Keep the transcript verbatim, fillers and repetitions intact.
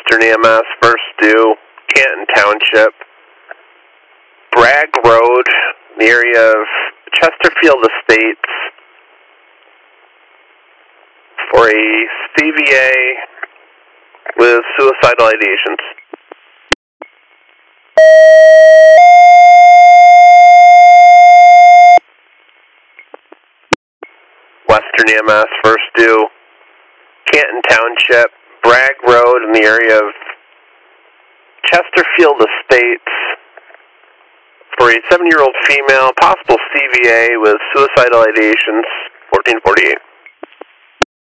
Western E M S, first due, Canton Township, Bragg Road, the area of Chesterfield Estates, for a C V A with suicidal ideations. Western E M S, first due, Canton Township, Bragg Road in the area of Chesterfield Estates, for a seven-year-old female, possible C V A with suicidal ideations, fourteen forty-eight.